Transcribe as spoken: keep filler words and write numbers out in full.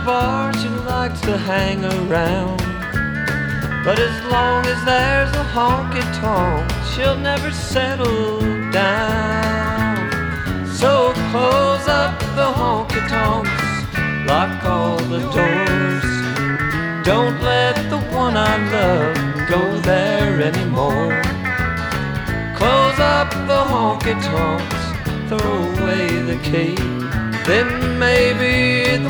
bar, she likes to hang around. But as long as there's a honky-tonk, she'll never settle down. So close up the honky-tonks, lock all the doors. Don't let the one I love go there anymore. Close up the honky-tonks, throw away the key. Then maybe the